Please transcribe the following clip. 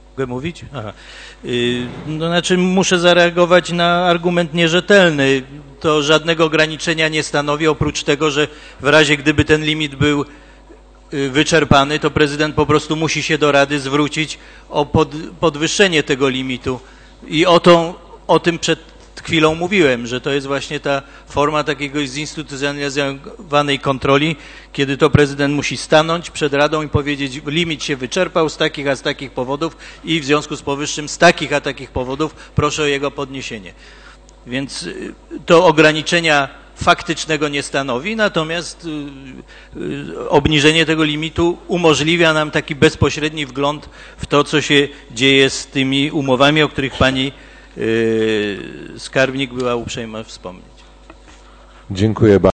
Mogę mówić? Aha. No, znaczy muszę zareagować na argument nierzetelny. To żadnego ograniczenia nie stanowi, oprócz tego, że w razie gdyby ten limit był wyczerpany, to prezydent po prostu musi się do Rady zwrócić o podwyższenie tego limitu. I o tym przed chwilą mówiłem, że to jest właśnie ta forma takiego zinstytucjonalizowanej kontroli, kiedy to prezydent musi stanąć przed Radą i powiedzieć, limit się wyczerpał z takich a z takich powodów i w związku z powyższym z takich a takich powodów proszę o jego podniesienie. Więc to ograniczenia faktycznego nie stanowi, natomiast obniżenie tego limitu umożliwia nam taki bezpośredni wgląd w to, co się dzieje z tymi umowami, o których pani skarbnik była uprzejma wspomnieć. Dziękuję bardzo.